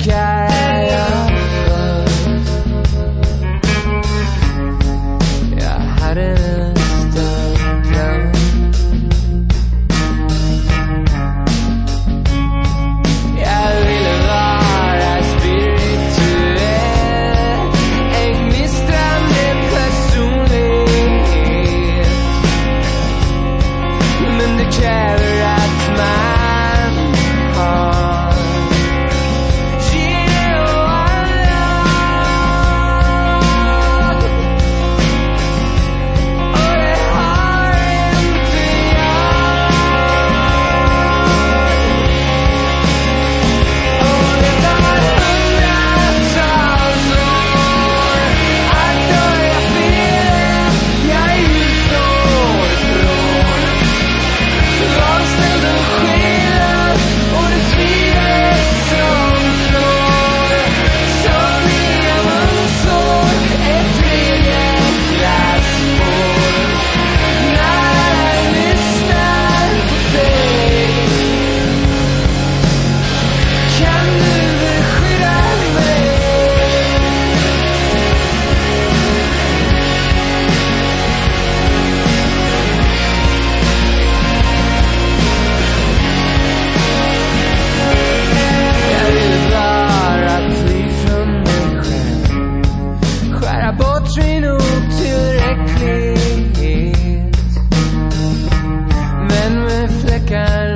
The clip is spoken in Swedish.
kära jag först. Jag hade nästan glömt. Jag ville vara spirituell, en gnistrande personlighet. Men det kräver att man har geoallag. Och det har inte jag. Och det tar hundratals år att börja fel. Jag är ljusår ifrån. Avställda skelar och det tvivel som slår. Som nya munsår, ett tredje glasspår. När jag lyssnar på dig, kan du beskydda mig? Jag vill bara fly från mig själv, skära bort min otillräcklighet. Men med fläckar